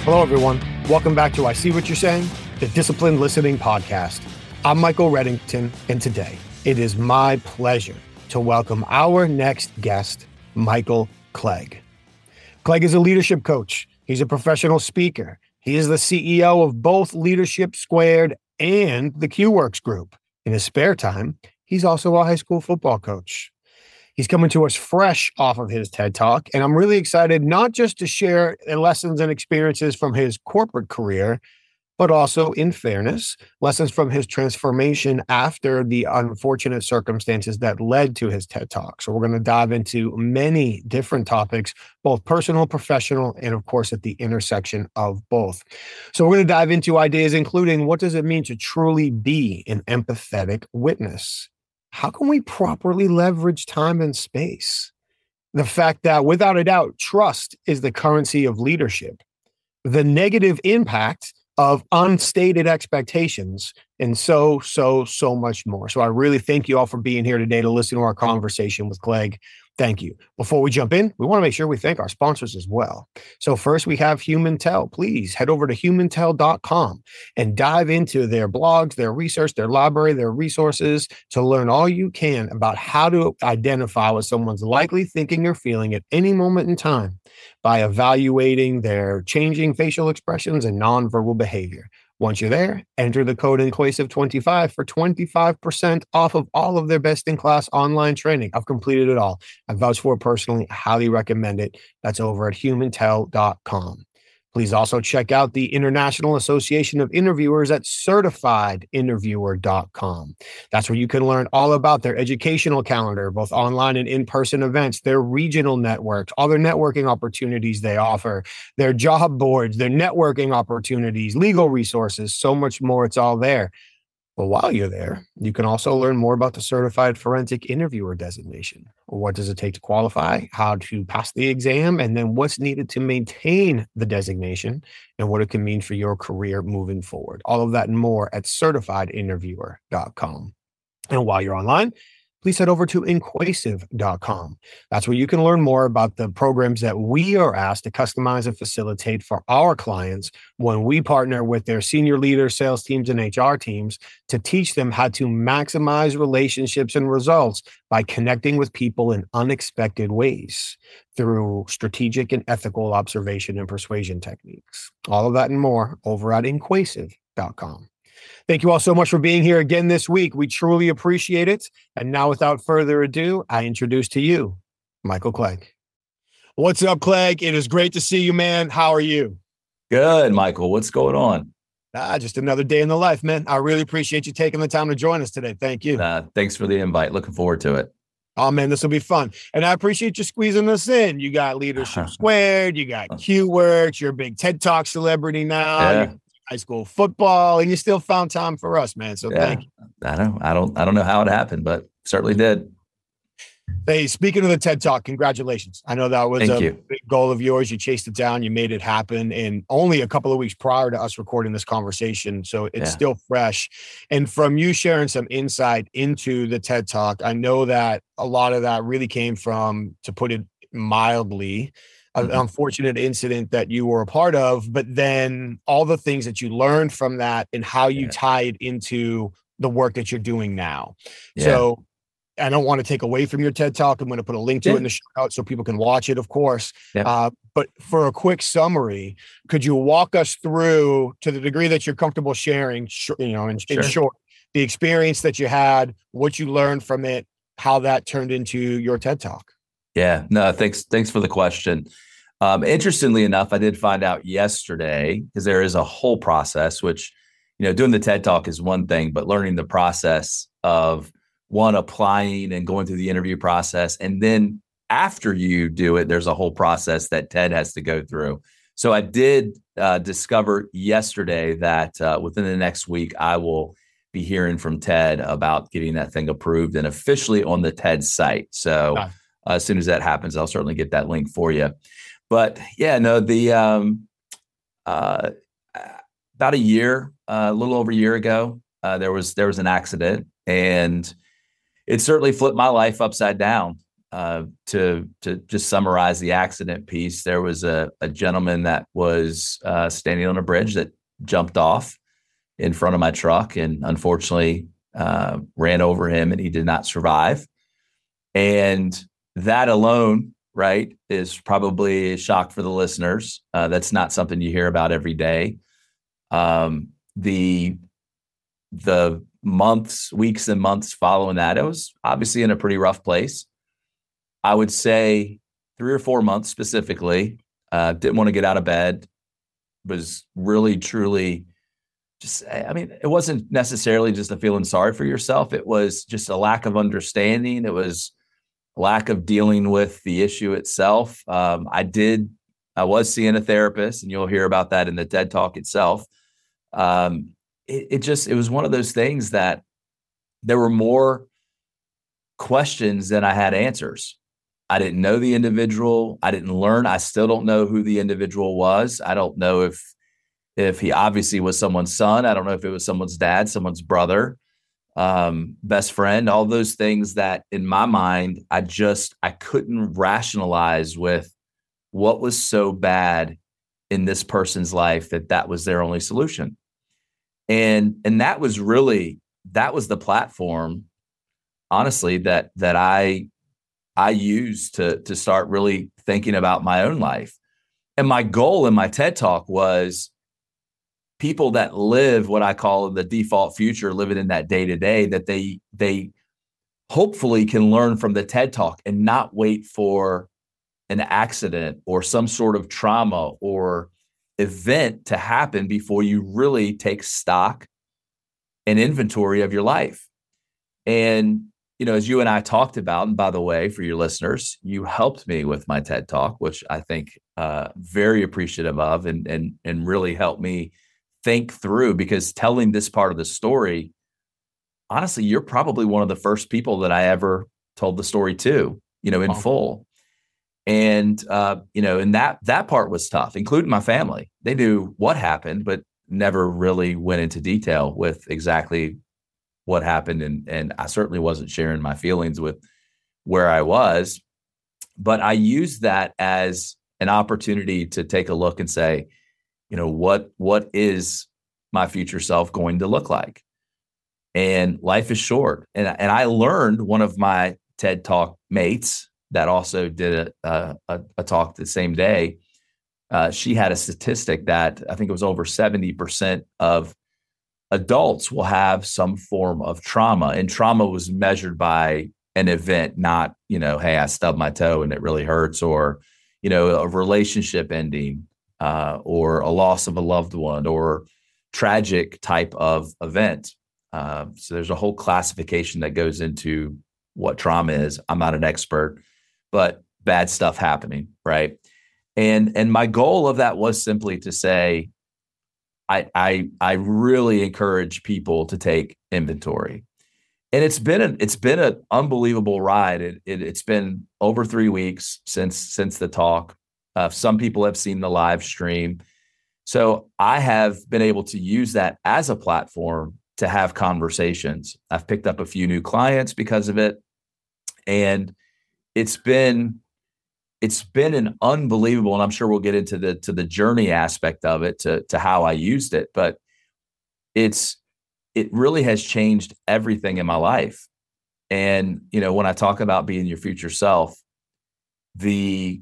Hello, everyone. Welcome back to I See What You're Saying, the Disciplined Listening Podcast. I'm Michael Reddington, and today it is my pleasure to welcome our next guest, Michael Clegg. Clegg is a leadership coach. He's a professional speaker. He is the CEO of both Leadership Squared and the QWorks Group. In his spare time, he's also a high school football coach. He's coming to us fresh off of his TED Talk, and I'm really excited not just to share lessons and experiences from his corporate career, but also, in fairness, lessons from his transformation after the unfortunate circumstances that led to his TED Talk. So we're going to dive into many different topics, both personal, professional, and of course, at the intersection of both. So we're going to dive into ideas, including what does it mean to truly be an empathetic witness? How can we properly leverage time and space? The fact that, without a doubt, trust is the currency of leadership. The negative impact of unstated expectations, and so much more. So I really thank you all for being here today to listen to our conversation with Clegg. Thank you. Before we jump in, we want to make sure we thank our sponsors as well. So first, we have HumanTell. Please head over to humantell.com and dive into their blogs, their research, their library, their resources to learn all you can about how to identify what someone's likely thinking or feeling at any moment in time by evaluating their changing facial expressions and nonverbal behavior. Once you're there, enter the code INQUASIVE25 for 25% off of all of their best-in-class online training. I've completed it all. I vouch for it personally. I highly recommend it. That's over at humantell.com. Please also check out the International Association of Interviewers at certifiedyinterviewer.com. That's where you can learn all about their educational calendar, both online and in-person events, their regional networks, all their networking opportunities they offer, their job boards, their networking opportunities, legal resources, so much more. It's all there. But while you're there, you can also learn more about the Certified Forensic Interviewer designation. What does it take to qualify, how to pass the exam, and then what's needed to maintain the designation and what it can mean for your career moving forward. All of that and more at certifiedyinterviewer.com. And while you're online, please head over to inquasive.com. That's where you can learn more about the programs that we are asked to customize and facilitate for our clients when we partner with their senior leaders, sales teams, and HR teams to teach them how to maximize relationships and results by connecting with people in unexpected ways through strategic and ethical observation and persuasion techniques. All of that and more over at inquasive.com. Thank you all so much for being here again this week. We truly appreciate it. And now, without further ado, I introduce to you, Michael Clegg. What's up, Clegg? It is great to see you, man. How are you? Good, Michael. What's going on? Just another day in the life, man. I really appreciate you taking the time to join us today. Thank you. Thanks for the invite. Looking forward to it. Oh, man, this will be fun. And I appreciate you squeezing us in. You got Leadership Squared. You got QWorks. You're a big TED Talk celebrity now. Yeah. High school football, and you still found time for us, man. So thank you. I don't know how it happened, but certainly did. Hey, speaking of the TED Talk, congratulations. I know that was a big goal of yours. You chased it down, you made it happen, and only a couple of weeks prior to us recording this conversation. So it's still fresh. And from you sharing some insight into the TED Talk, I know that a lot of that really came from, to put it mildly, an unfortunate incident that you were a part of, but then all the things that you learned from that and how you tie it into the work that you're doing now. So I don't want to take away from your TED Talk. I'm going to put a link to it in the show notes so people can watch it, of course. But for a quick summary, could you walk us through, to the degree that you're comfortable sharing, in short, the experience that you had, what you learned from it, how that turned into your TED Talk? Yeah, no, thanks for the question. Interestingly enough, I did find out yesterday, because there is a whole process, which, doing the TED Talk is one thing, but learning the process of applying and going through the interview process. And then after you do it, there's a whole process that TED has to go through. So I did discover yesterday that within the next week, I will be hearing from TED about getting that thing approved and officially on the TED site. So as soon as that happens, I'll certainly get that link for you. But about a little over a year ago, there was an accident, and it certainly flipped my life upside down. to just summarize the accident piece, there was a gentleman that was standing on a bridge that jumped off in front of my truck and unfortunately ran over him, and he did not survive. And that alone, right, is probably a shock for the listeners. That's not something you hear about every day. The weeks and months following that, it was obviously in a pretty rough place. I would say 3 or 4 months specifically, didn't want to get out of bed, was really, truly it wasn't necessarily just a feeling sorry for yourself. It was just a lack of understanding. It was lack of dealing with the issue itself. I was seeing a therapist, and you'll hear about that in the TED Talk itself. It was one of those things that there were more questions than I had answers. I didn't know the individual. I didn't learn. I still don't know who the individual was. I don't know if he obviously was someone's son. I don't know if it was someone's dad, someone's brother, best friend, all those things that in my mind, I couldn't rationalize with what was so bad in this person's life that was their only solution. And that was the platform, honestly, that I used to start really thinking about my own life. And my goal in my TED Talk was people that live what I call the default future, living in that day to day, that they hopefully can learn from the TED Talk and not wait for an accident or some sort of trauma or event to happen before you really take stock and inventory of your life. And, as you and I talked about, and by the way, for your listeners, you helped me with my TED Talk, which I think very appreciative of and really helped me think through, because telling this part of the story, honestly, you're probably one of the first people that I ever told the story to, in full. And, and that part was tough, including my family. They knew what happened, but never really went into detail with exactly what happened. And I certainly wasn't sharing my feelings with where I was, but I used that as an opportunity to take a look and say, what is my future self going to look like? And life is short. And I learned, one of my TED Talk mates that also did a talk the same day, she had a statistic that I think it was over 70% of adults will have some form of trauma. And trauma was measured by an event, not, hey, I stubbed my toe and it really hurts, or, a relationship ending, or a loss of a loved one, or tragic type of event. So there's a whole classification that goes into what trauma is. I'm not an expert, but bad stuff happening, right? And my goal of that was simply to say, I really encourage people to take inventory. And it's been an unbelievable ride. It's been over 3 weeks since the talk. Some people have seen the live stream. So I have been able to use that as a platform to have conversations. I've picked up a few new clients because of it. And it's been an unbelievable, and I'm sure we'll get into the journey aspect of it, to how I used it, but it really has changed everything in my life. And, when I talk about being your future self, by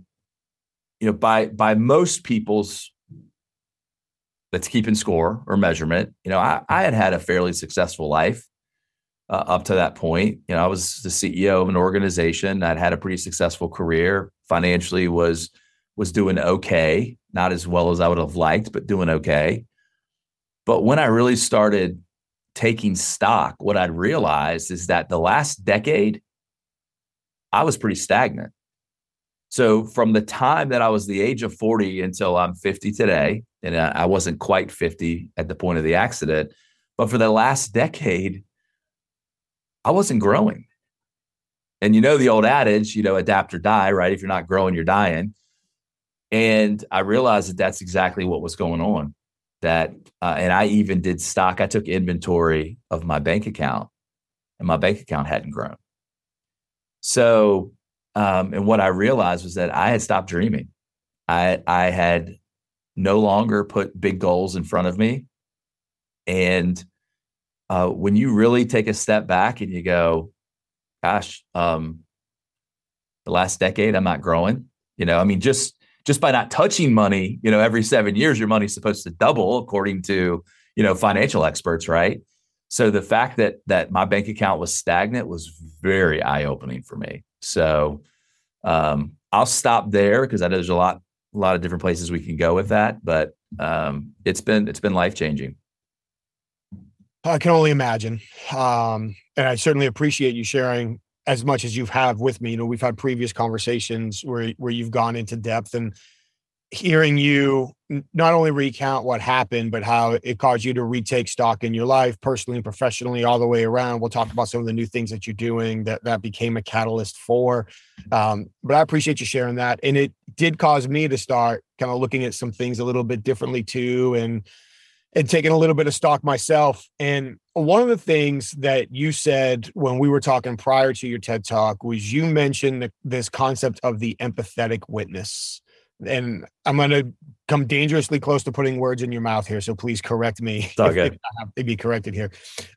most people's, that's keeping score or measurement, I had a fairly successful life up to that point. I was the CEO of an organization. I'd had a pretty successful career. Financially was doing okay, not as well as I would have liked, but doing okay. But when I really started taking stock, what I'd realized is that the last decade, I was pretty stagnant. So from the time that I was the age of 40 until I'm 50 today, and I wasn't quite 50 at the point of the accident, but for the last decade, I wasn't growing. And the old adage, adapt or die, right? If you're not growing, you're dying. And I realized that that's exactly what was going on. And I even did stock. I took inventory of my bank account, and my bank account hadn't grown. So And what I realized was that I had stopped dreaming. I had no longer put big goals in front of me. And when you really take a step back and you go, gosh, the last decade, I'm not growing. I mean, just by not touching money, every 7 years, your money's supposed to double according to, financial experts, right? So the fact that my bank account was stagnant was very eye-opening for me. So I'll stop there because I know there's a lot of different places we can go with that, but it's been life-changing. I can only imagine. And I certainly appreciate you sharing as much as you've had with me. We've had previous conversations where you've gone into depth, and hearing you not only recount what happened, but how it caused you to retake stock in your life, personally and professionally, all the way around. We'll talk about some of the new things that you're doing that became a catalyst for. But I appreciate you sharing that. And it did cause me to start kind of looking at some things a little bit differently too, and taking a little bit of stock myself. And one of the things that you said when we were talking prior to your TED Talk was you mentioned this concept of the empathetic witness. And I'm going to come dangerously close to putting words in your mouth here, so please correct me if I have to be corrected here.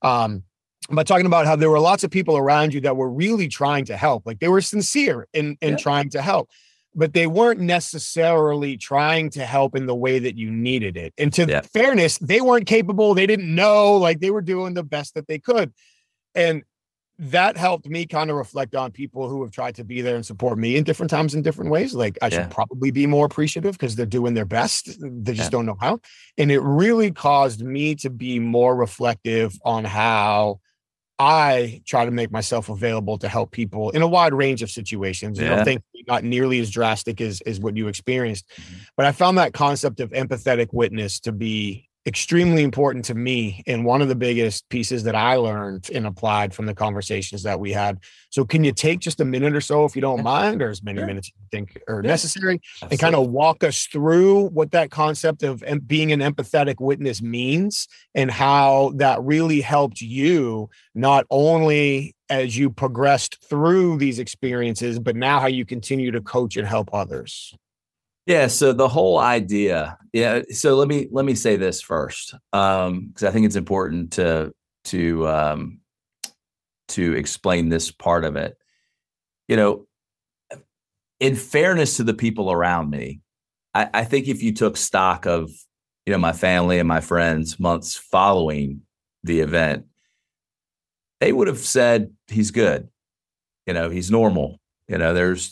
But talking about how there were lots of people around you that were really trying to help, like they were sincere in trying to help, but they weren't necessarily trying to help in the way that you needed it. And to fairness, they weren't capable. They didn't know, like they were doing the best that they could. And that helped me kind of reflect on people who have tried to be there and support me in different times in different ways. Like I should probably be more appreciative because they're doing their best. They just don't know how. And it really caused me to be more reflective on how I try to make myself available to help people in a wide range of situations. Thankfully not nearly as drastic as what you experienced. But I found that concept of empathetic witness to be extremely important to me, and one of the biggest pieces that I learned and applied from the conversations that we had. So can you take just a minute or so, if you don't mind, or as many minutes you think are necessary, and kind of walk us through what that concept of being an empathetic witness means, and how that really helped you, not only as you progressed through these experiences, but now how you continue to coach and help others? Yeah. So the whole idea. Yeah. So let me say this first, because I think it's important to explain this part of it. In fairness to the people around me, I think if you took stock of my family and my friends months following the event, they would have said he's good. He's normal. There's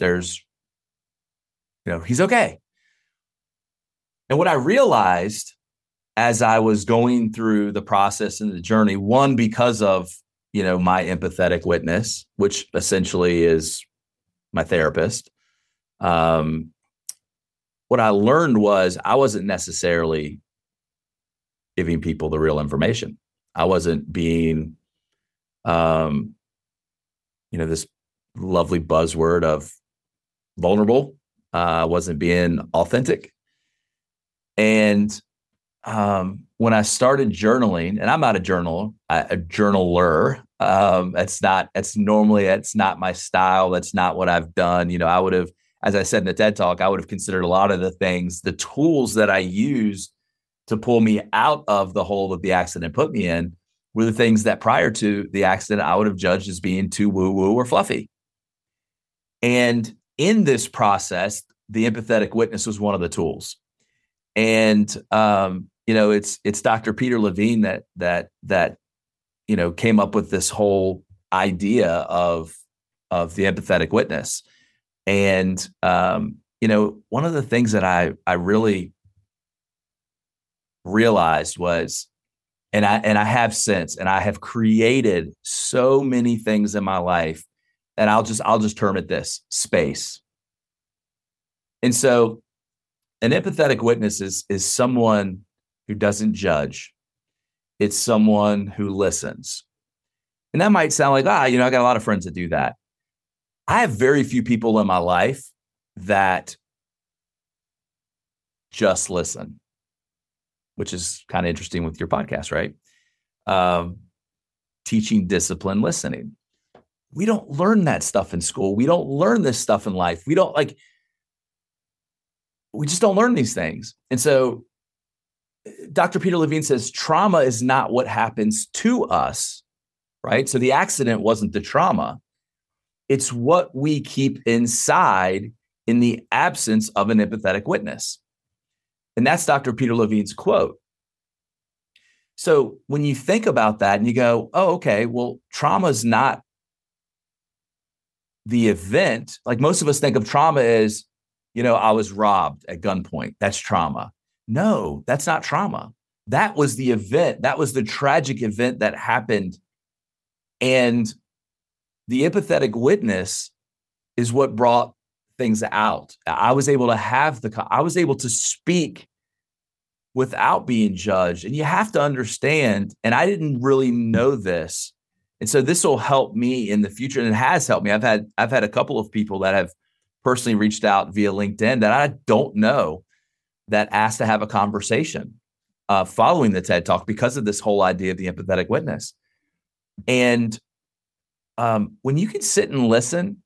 he's okay. And what I realized as I was going through the process and the journey, one, because of, my empathetic witness, which essentially is my therapist, what I learned was I wasn't necessarily giving people the real information. I wasn't being, this lovely buzzword of vulnerable. I wasn't being authentic. And when I started journaling, and I'm not a journaler. It's not my style. That's not what I've done. I would have, as I said in the TED Talk, I would have considered a lot of the tools that I used to pull me out of the hole that the accident put me in were the things that prior to the accident, I would have judged as being too woo-woo or fluffy. And in this process, the empathetic witness was one of the tools. And, it's Dr. Peter Levine that came up with this whole idea of the empathetic witness. And, one of the things that I really realized was, and I have since, and I have created so many things in my life, and I'll just term it this: space. And so an empathetic witness is someone who doesn't judge. It's someone who listens. And that might sound like, I got a lot of friends that do that. I have very few people in my life that just listen, which is kind of interesting with your podcast, right? Teaching discipline listening. we don't learn that stuff in school. We don't learn this stuff in life. We just don't learn these things. And so Dr. Peter Levine says trauma is not what happens to us, right? So the accident wasn't the trauma. It's what we keep inside in the absence of an empathetic witness. And that's Dr. Peter Levine's quote. So when you think about that and you go, oh, okay, well, trauma is not the event. Like most of us think of trauma as, I was robbed at gunpoint. That's trauma. No, that's not trauma. That was the event. That was the tragic event that happened. And the empathetic witness is what brought things out. I was able to speak without being judged. And you have to understand, and I didn't really know this. And so this will help me in the future. And it has helped me. I've had a couple of people that have personally reached out via LinkedIn that I don't know that asked to have a conversation following the TED Talk because of this whole idea of the empathetic witness. And when you can sit and listen,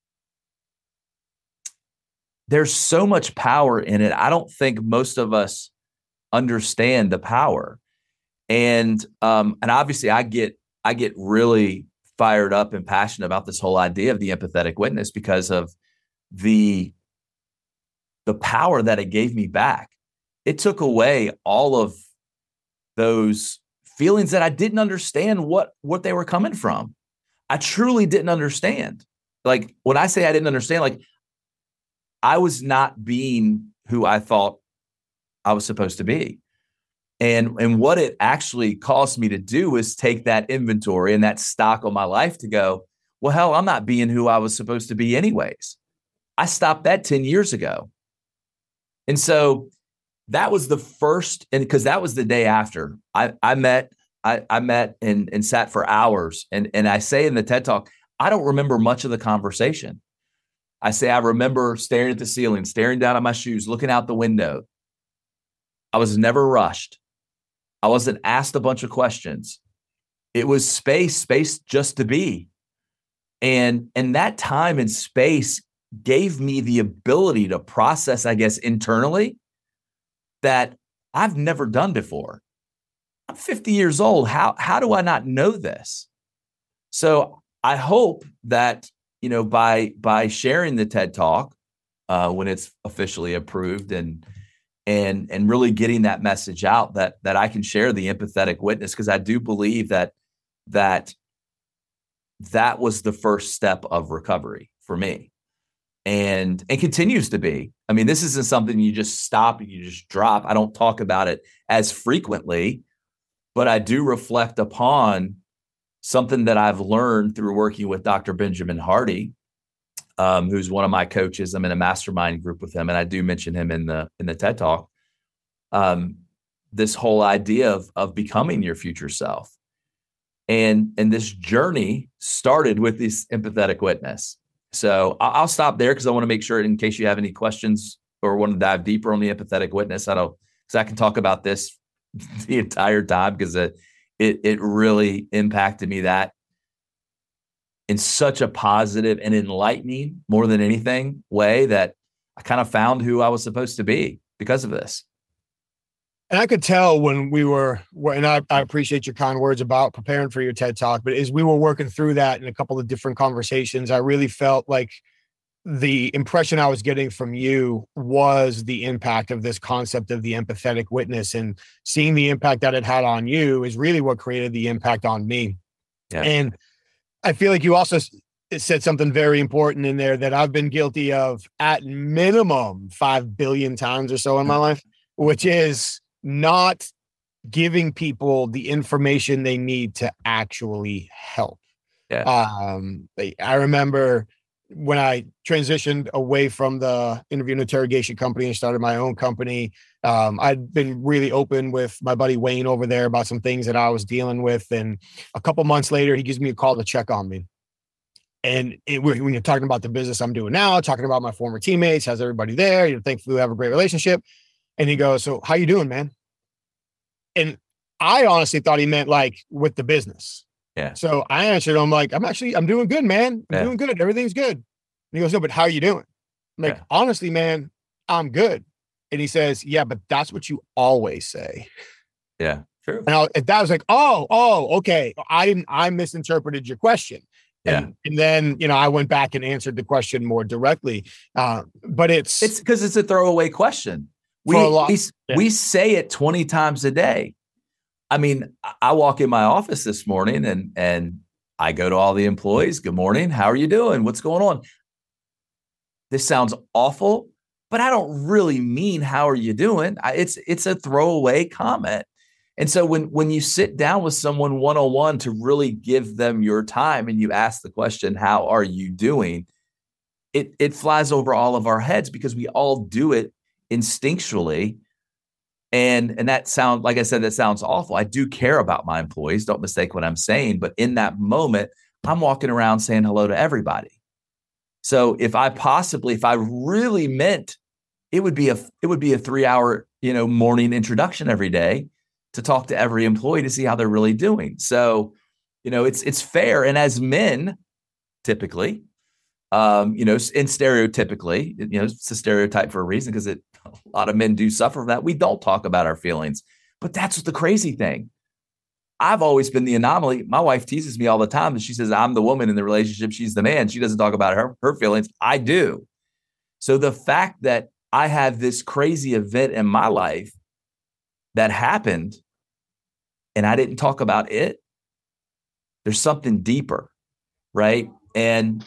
there's so much power in it. I don't think most of us understand the power. And obviously I get really fired up and passionate about this whole idea of the empathetic witness because of the power that it gave me back. It took away all of those feelings that I didn't understand what they were coming from. I truly didn't understand. Like when I say I didn't understand, like I was not being who I thought I was supposed to be. And what it actually caused me to do is take that inventory and that stock on my life to go, well, hell, I'm not being who I was supposed to be anyways. I stopped that 10 years ago. And so that was the first, and because that was the day after I met and sat for hours. And I say in the TED Talk, I don't remember much of the conversation. I say, I remember staring at the ceiling, staring down at my shoes, looking out the window. I was never rushed. I wasn't asked a bunch of questions. It was space just to be. And that time and space gave me the ability to process, I guess, internally that I've never done before. I'm 50 years old. How do I not know this? So I hope that, by sharing the TED Talk when it's officially approved and really getting that message out that I can share the empathetic witness, because I do believe that was the first step of recovery for me and continues to be. I mean, this isn't something you just stop and you just drop. I don't talk about it as frequently, but I do reflect upon something that I've learned through working with Dr. Benjamin Hardy, who's one of my coaches. I'm in a mastermind group with him, and I do mention him in the TED Talk. This whole idea of becoming your future self, and this journey started with this empathetic witness. So I'll stop there because I want to make sure, in case you have any questions or want to dive deeper on the empathetic witness, because I can talk about this the entire time because it really impacted me that in such a positive and enlightening, more than anything, way that I kind of found who I was supposed to be because of this. And I could tell when we were, and I appreciate your kind words about preparing for your TED Talk, but as we were working through that in a couple of different conversations, I really felt like the impression I was getting from you was the impact of this concept of the empathetic witness, and seeing the impact that it had on you is really what created the impact on me. Yeah. And I feel like you also said something very important in there that I've been guilty of at minimum 5 billion times or so in my life, which is not giving people the information they need to actually help. Yeah. I remember when I transitioned away from the interview and interrogation company and started my own company, I'd been really open with my buddy Wayne over there about some things that I was dealing with. And a couple months later, he gives me a call to check on me. And when you're talking about the business I'm doing now, talking about my former teammates, how's everybody there? Thankfully we have a great relationship. And he goes, so how you doing, man? And I honestly thought he meant like with the business. Yeah. So I answered him like, I'm doing good, man. I'm Yeah. doing good. Everything's good. And he goes, no, but how are you doing? I'm like, Yeah. honestly, man, I'm good. And he says, yeah, but that's what you always say. Yeah. True. And that was like, okay. I misinterpreted your question. Yeah. And then, I went back and answered the question more directly. But it's because it's a throwaway question. We say it 20 times a day. I mean, I walk in my office this morning and I go to all the employees. Good morning. How are you doing? What's going on? This sounds awful, but I don't really mean how are you doing? It's a throwaway comment. And so when you sit down with someone one-on-one to really give them your time and you ask the question, how are you doing? It flies over all of our heads because we all do it instinctually. And that sounds, like I said, that sounds awful. I do care about my employees. Don't mistake what I'm saying. But in that moment, I'm walking around saying hello to everybody. So if I really meant it would be a 3-hour, morning introduction every day to talk to every employee to see how they're really doing. So, it's fair. And as men, typically, and stereotypically, it's a stereotype for a reason because a lot of men do suffer from that. We don't talk about our feelings, but that's the crazy thing. I've always been the anomaly. My wife teases me all the time and she says, I'm the woman in the relationship. She's the man. She doesn't talk about her feelings. I do. So the fact that I have this crazy event in my life that happened and I didn't talk about it, there's something deeper, right? And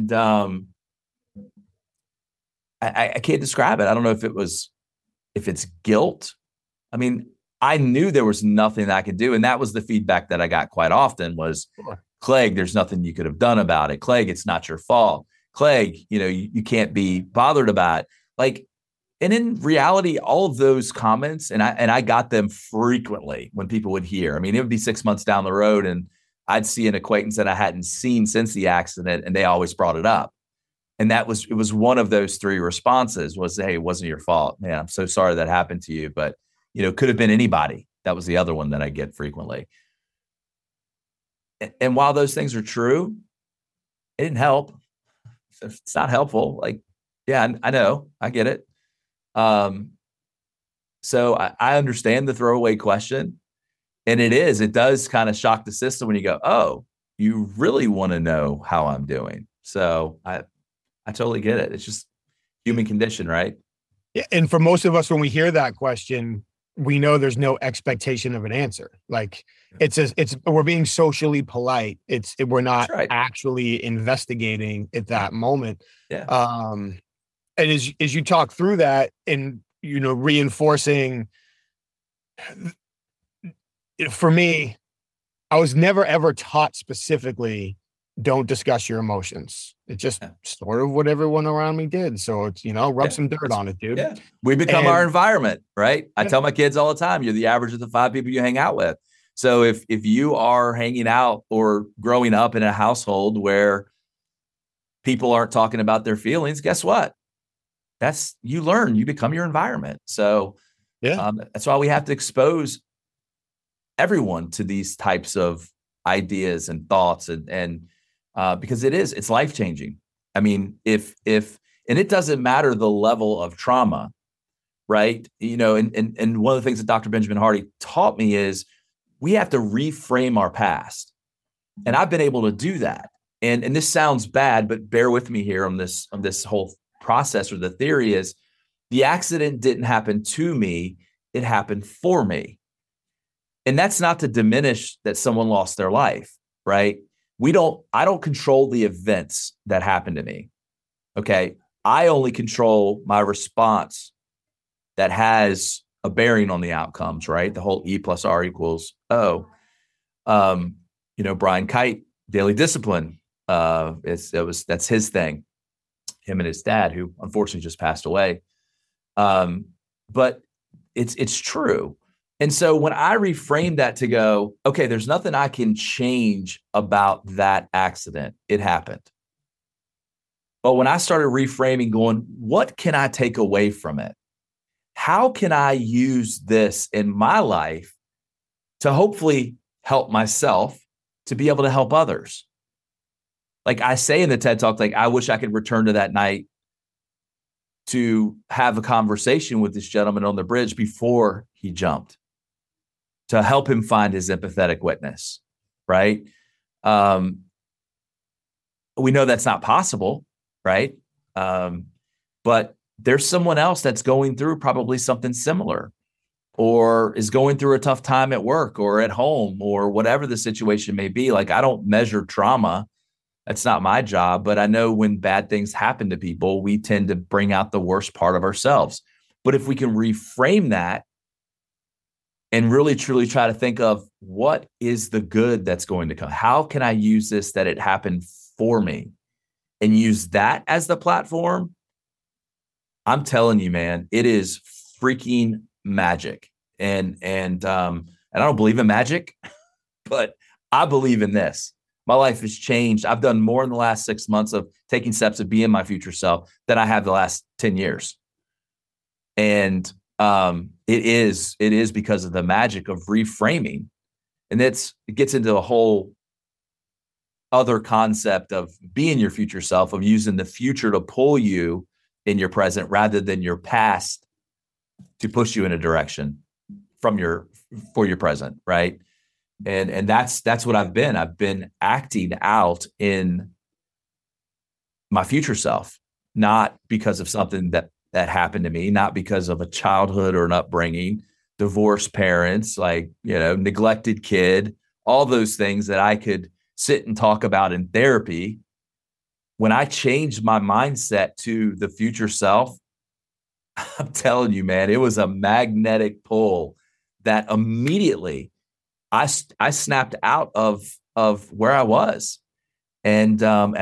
I can't describe it. I don't know if it's guilt. I mean, I knew there was nothing that I could do. And that was the feedback that I got quite often was, Clegg, there's nothing you could have done about it. Clegg, it's not your fault. Clegg, you can't be bothered about it. Like, and in reality, all of those comments, and I got them frequently when people would hear. I mean, it would be 6 months down the road and I'd see an acquaintance that I hadn't seen since the accident, and they always brought it up. And it was one of those three responses was, hey, it wasn't your fault. Man, I'm so sorry that happened to you. But, could have been anybody. That was the other one that I get frequently. And while those things are true, it didn't help. It's not helpful. Like, yeah, I know. I get it. So I understand the throwaway question. And it does kind of shock the system when you go, oh, you really want to know how I'm doing. So I totally get it. It's just human condition, right? Yeah. And for most of us, when we hear that question, we know there's no expectation of an answer. Like we're being socially polite. We're not actually investigating at that moment. Yeah. And as you talk through that and, reinforcing, for me, I was never ever taught specifically, don't discuss your emotions. It's just sort of what everyone around me did. So it's, rub some dirt on it, dude. Yeah. We become our environment, right? I tell my kids all the time, you're the average of the 5 people you hang out with. So if you are hanging out or growing up in a household where people aren't talking about their feelings, guess what? You learn, you become your environment. So that's why we have to expose everyone to these types of ideas and thoughts and because it's life-changing. I mean, and it doesn't matter the level of trauma, right? And one of the things that Dr. Benjamin Hardy taught me is we have to reframe our past. And I've been able to do that. And this sounds bad, but bear with me here on this whole process, or the theory is the accident didn't happen to me. It happened for me. And that's not to diminish that someone lost their life, right? I don't control the events that happen to me. Okay. I only control my response that has a bearing on the outcomes, right? The whole E plus R equals O. Brian Kite, daily discipline. That's his thing. Him and his dad, who unfortunately just passed away. But it's true. And so when I reframe that to go, okay, there's nothing I can change about that accident. It happened. But when I started reframing, going, what can I take away from it? How can I use this in my life to hopefully help myself to be able to help others. Like I say in the TED Talk, like I wish I could return to that night to have a conversation with this gentleman on the bridge before he jumped, to help him find his empathetic witness, right? We know that's not possible, right? But there's someone else that's going through probably something similar, or is going through a tough time at work or at home or whatever the situation may be. Like I don't measure trauma. That's not my job, but I know when bad things happen to people, we tend to bring out the worst part of ourselves. But if we can reframe that and really truly try to think of what is the good that's going to come, how can I use this that it happened for me, and use that as the platform, I'm telling you, man, it is freaking magic. And I don't believe in magic, but I believe in this. My life has changed. I've done more in the last 6 months of taking steps to be in my future self than I have the last 10 years. And it is because of the magic of reframing. And it gets into a whole other concept of being your future self, of using the future to pull you in your present rather than your past to push you in a direction for your present, right? And that's what I've been. I've been acting out in my future self, not because of something that happened to me, not because of a childhood or an upbringing, divorced parents, like, neglected kid, all those things that I could sit and talk about in therapy. When I changed my mindset to the future self, I'm telling you, man, it was a magnetic pull that immediately I snapped out of where I was. And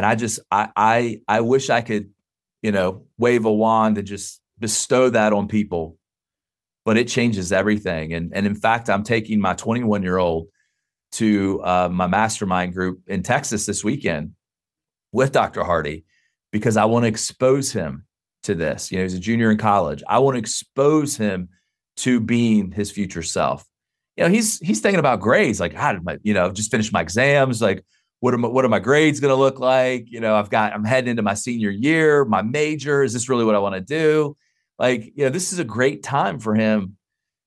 I wish I could, wave a wand and just bestow that on people, but it changes everything. And in fact, I'm taking my 21-year-old to my mastermind group in Texas this weekend with Dr. Hardy, because I want to expose him to this. He's a junior in college. I want to expose him to being his future self. He's thinking about grades. Like, how did just finished my exams. Like, what are my grades going to look like? I'm heading into my senior year, my major. Is this really what I want to do? Like, this is a great time for him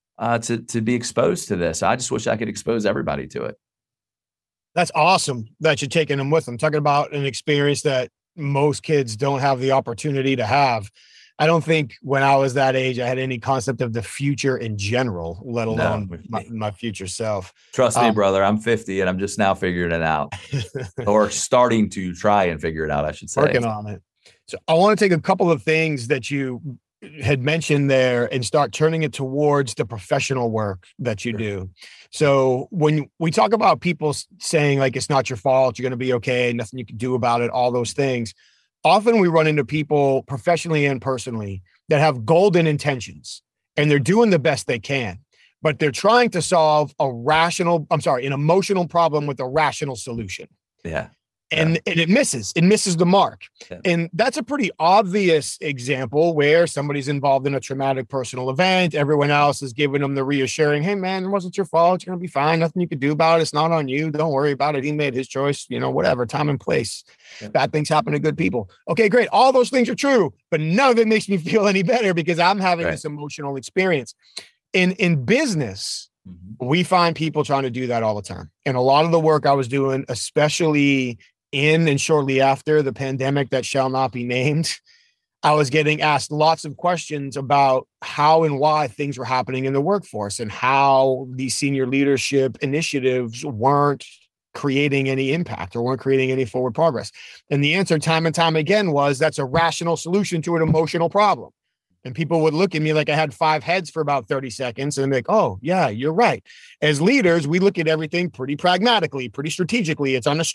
to be exposed to this. I just wish I could expose everybody to it. That's awesome that you're taking them with them. Talking about an experience that most kids don't have the opportunity to have. I don't think when I was that age, I had any concept of the future in general, let alone my future self. Trust me, brother, I'm 50 and I'm just now figuring it out or starting to try and figure it out, I should say. Working on it. So I want to take a couple of things that you had mentioned there and start turning it towards the professional work that you do. So when we talk about people saying like, it's not your fault, you're going to be okay, nothing you can do about it, all those things, often we run into people professionally and personally that have golden intentions and they're doing the best they can, but they're trying to solve an emotional problem with a rational solution. Yeah. And it misses the mark. Yeah. And that's a pretty obvious example where somebody's involved in a traumatic personal event. Everyone else is giving them the reassuring, hey man, it wasn't your fault. You're going to be fine. Nothing you could do about it. It's not on you. Don't worry about it. He made his choice, whatever, time and place. Yeah. Bad things happen to good people. Okay, great. All those things are true, but none of it makes me feel any better because I'm having this emotional experience. In business, we find people trying to do that all the time. And a lot of the work I was doing, especially in and shortly after the pandemic that shall not be named, I was getting asked lots of questions about how and why things were happening in the workforce and how these senior leadership initiatives weren't creating any impact or weren't creating any forward progress. And the answer time and time again was that's a rational solution to an emotional problem. And people would look at me like I had 5 heads for about 30 seconds and be like, oh, yeah, you're right. As leaders, we look at everything pretty pragmatically, pretty strategically. It's on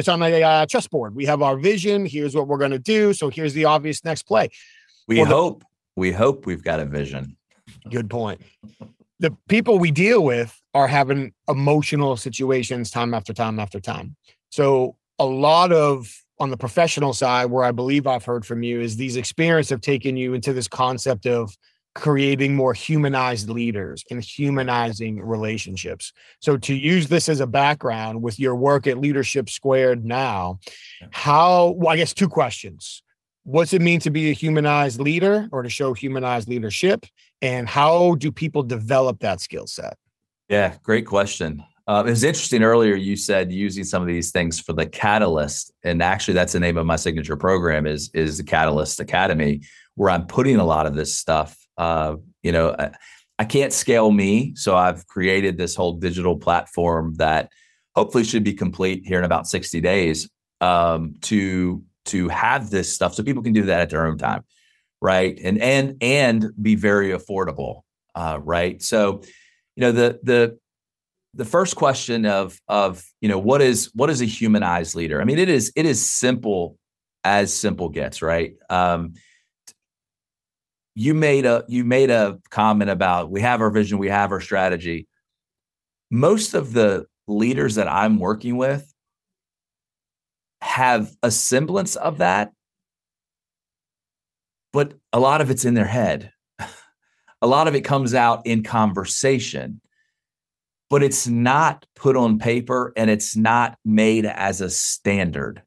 a chessboard. We have our vision. Here's what we're going to do. So here's the obvious next play. We hope we've got a vision. Good point. The people we deal with are having emotional situations time after time after time. So a lot of on the professional side, where I believe I've heard from you, is these experiences have taken you into this concept of creating more humanized leaders and humanizing relationships. So to use this as a background with your work at Leadership Squared now, I guess two questions. What's it mean to be a humanized leader or to show humanized leadership? And how do people develop that skill set? Yeah, great question. It was interesting earlier, you said using some of these things for the Catalyst. And actually, that's the name of my signature program is the Catalyst Academy, where I'm putting a lot of this stuff. I can't scale me. So I've created this whole digital platform that hopefully should be complete here in about 60 days to have this stuff so people can do that at their own time. Right. And be very affordable. Right. So, the first question of what is a humanized leader? I mean, it is simple as simple gets, right? You made a comment about we have our vision, we have our strategy. Most of the leaders that I'm working with have a semblance of that, but a lot of it's in their head. A lot of it comes out in conversation, but it's not put on paper and it's not made as a standard.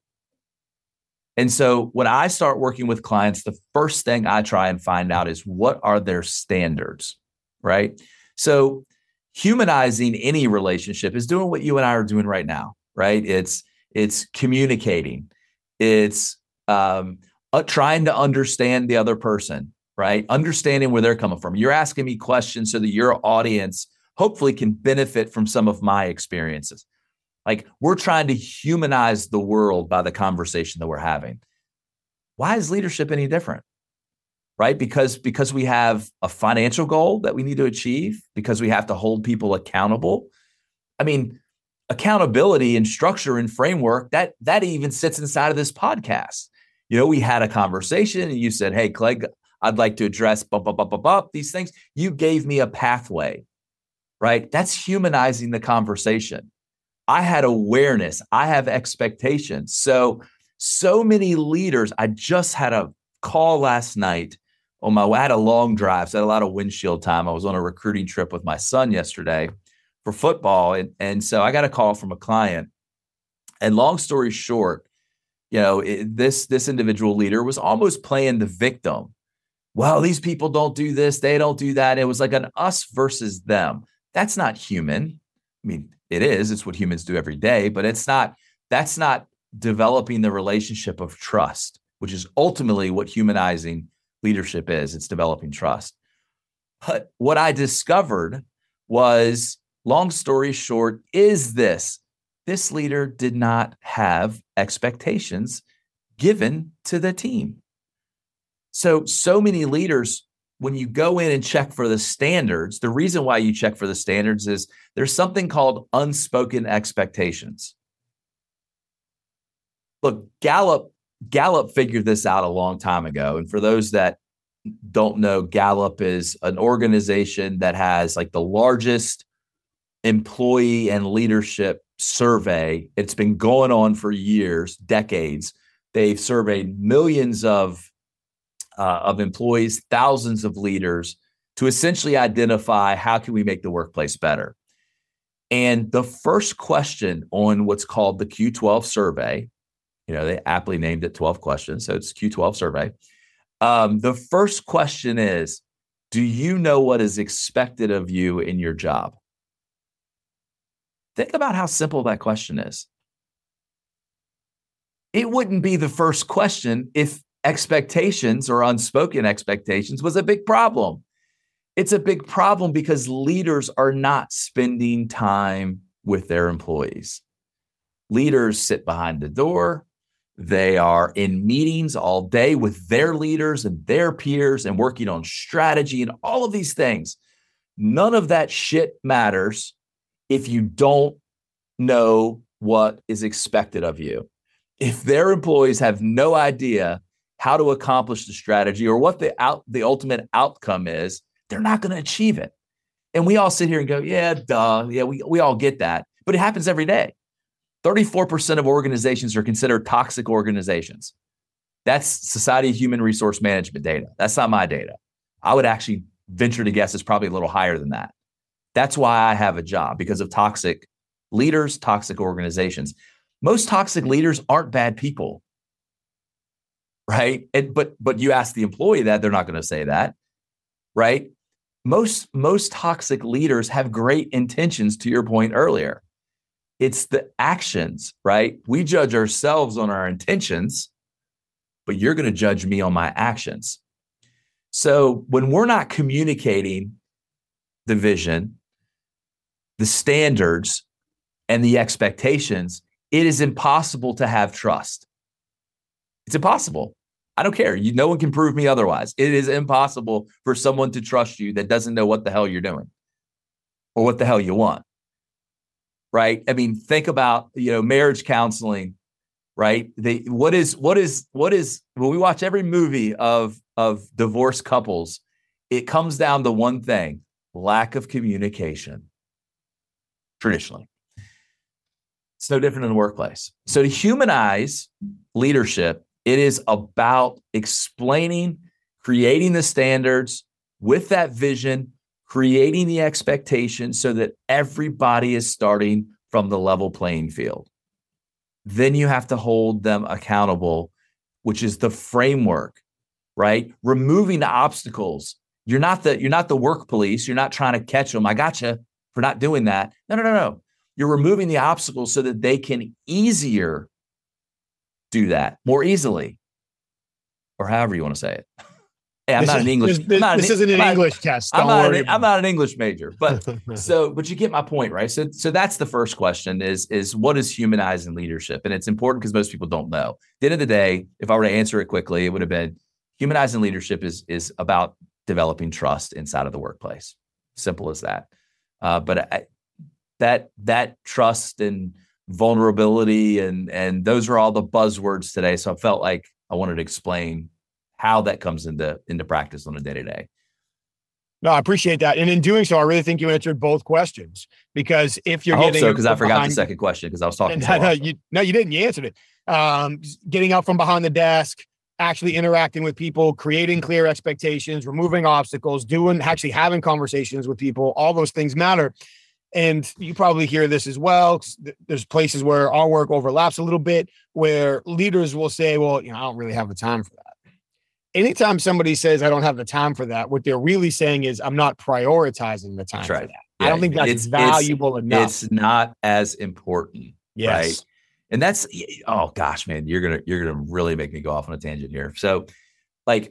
And so when I start working with clients, the first thing I try and find out is what are their standards, right? So humanizing any relationship is doing what you and I are doing right now, right? It's communicating. It's trying to understand the other person, right? Understanding where they're coming from. You're asking me questions so that your audience hopefully can benefit from some of my experiences. Like we're trying to humanize the world by the conversation that we're having. Why is leadership any different? Right? Because we have a financial goal that we need to achieve, because we have to hold people accountable. I mean, accountability and structure and framework, that even sits inside of this podcast. We had a conversation and you said, hey, Clegg, I'd like to address these things. You gave me a pathway, right? That's humanizing the conversation. I had awareness. I have expectations. So many leaders, I just had a call last night on my way. I had a long drive, so I had a lot of windshield time. I was on a recruiting trip with my son yesterday for football. And so I got a call from a client. And long story short, this individual leader was almost playing the victim. Well, these people don't do this. They don't do that. It was like an us versus them. That's not human. I mean, it is. It's what humans do every day, but that's not developing the relationship of trust, which is ultimately what humanizing leadership is. It's developing trust. But what I discovered was, long story short, is this leader did not have expectations given to the team. So many leaders, when you go in and check for the standards, the reason why you check for the standards is there's something called unspoken expectations. Look, Gallup figured this out a long time ago. And for those that don't know, Gallup is an organization that has like the largest employee and leadership survey. It's been going on for years, decades. They've surveyed millions of employees, thousands of leaders, to essentially identify how can we make the workplace better. And the first question on what's called the Q12 survey, they aptly named it 12 questions, so it's Q12 survey. The first question is, do you know what is expected of you in your job? Think about how simple that question is. It wouldn't be the first question if expectations or unspoken expectations was a big problem. It's a big problem because leaders are not spending time with their employees. Leaders sit behind the door. They are in meetings all day with their leaders and their peers and working on strategy and all of these things. None of that shit matters if you don't know what is expected of you. If their employees have no idea how to accomplish the strategy or what the ultimate outcome is, they're not going to achieve it. And we all sit here and go, yeah, duh. Yeah, we all get that. But it happens every day. 34% of organizations are considered toxic organizations. That's Society of Human Resource Management data. That's not my data. I would actually venture to guess it's probably a little higher than that. That's why I have a job, because of toxic leaders, toxic organizations. Most toxic leaders aren't bad people, right? But you ask the employee that, they're not going to say that, right? Most toxic leaders have great intentions, to your point earlier. It's the actions, right? We judge ourselves on our intentions, but you're going to judge me on my actions. So when we're not communicating the vision, the standards, and the expectations, it is impossible to have trust. It's impossible. I don't care. No one can prove me otherwise. It is impossible for someone to trust you that doesn't know what the hell you're doing or what the hell you want. Right? I mean, think about, marriage counseling, right? What is when we watch every movie of divorced couples, it comes down to one thing: lack of communication. Traditionally, it's no different in the workplace. So to humanize leadership, it is about explaining, creating the standards with that vision, creating the expectations so that everybody is starting from the level playing field. Then you have to hold them accountable, which is the framework, right? Removing the obstacles. You're not the work police. You're not trying to catch them. I got you for not doing that. No. You're removing the obstacles so that they can easier do that, more easily, or however you want to say it. Hey, I'm not an English. This isn't an English test. I'm not an English major, but you get my point, right? So that's the first question: is what is humanizing leadership? And it's important because most people don't know. At the end of the day, if I were to answer it quickly, it would have been humanizing leadership is about developing trust inside of the workplace. Simple as that. But that trust and vulnerability and those are all the buzzwords today. So I felt like I wanted to explain how that comes into practice on a day-to-day. No, I appreciate that. And in doing so, I really think you answered both questions, because if you're because I forgot the second question because I was talking. No, you didn't. You answered it. Getting out from behind the desk, actually interacting with people, creating clear expectations, removing obstacles, actually having conversations with people, all those things matter. And you probably hear this as well. There's places where our work overlaps a little bit, where leaders will say, well, I don't really have the time for that. Anytime somebody says, I don't have the time for that, what they're really saying is, I'm not prioritizing the time for that. Yeah, I don't think that's valuable enough. It's not as important. Yes. Right. And that's, oh gosh, man, you're going to really make me go off on a tangent here. So like,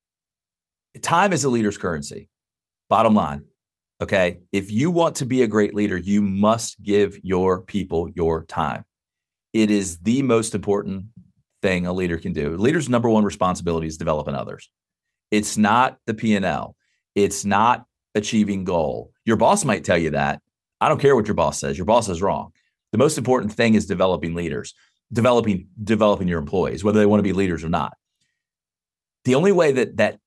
time is a leader's currency. Bottom line. Okay. If you want to be a great leader, you must give your people your time. It is the most important thing a leader can do. A leader's number one responsibility is developing others. It's not the P&L. It's not achieving goal. Your boss might tell you that. I don't care what your boss says. Your boss is wrong. The most important thing is developing leaders, developing your employees, whether they want to be leaders or not. The only way that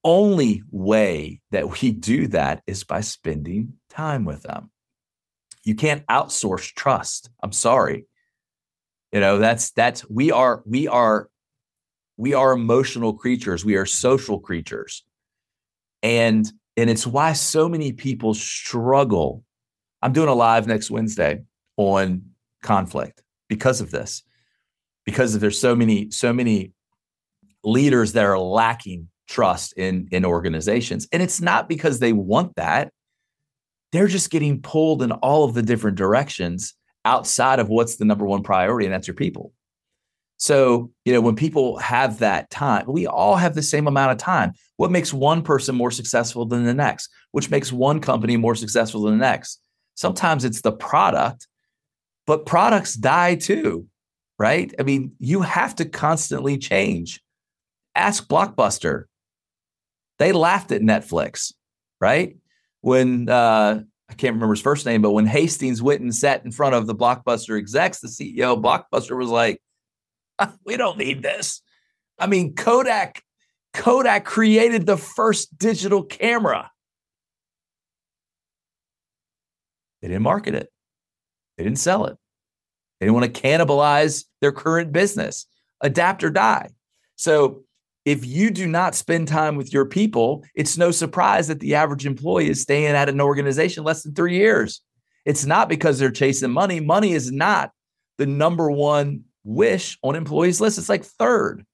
we do that is by spending time with them. You can't outsource trust. I'm sorry. We are emotional creatures. We are social creatures. And it's why so many people struggle. I'm doing a live next Wednesday on conflict because of this, because there's so many leaders that are lacking trust in organizations. And it's not because they want that. They're just getting pulled in all of the different directions outside of what's the number one priority, and that's your people. So, when people have that time, we all have the same amount of time. What makes one person more successful than the next? Which makes one company more successful than the next? Sometimes it's the product, but products die too, right? I mean, you have to constantly change. Ask Blockbuster. They laughed at Netflix, right? When I can't remember his first name, but when Hastings went and sat in front of the Blockbuster execs, the CEO of Blockbuster was like, we don't need this. I mean, Kodak created the first digital camera. They didn't market it. They didn't sell it. They didn't want to cannibalize their current business. Adapt or die. So if you do not spend time with your people, it's no surprise that the average employee is staying at an organization less than 3 years. It's not because they're chasing money. Money is not the number one wish on employees' list. It's like third.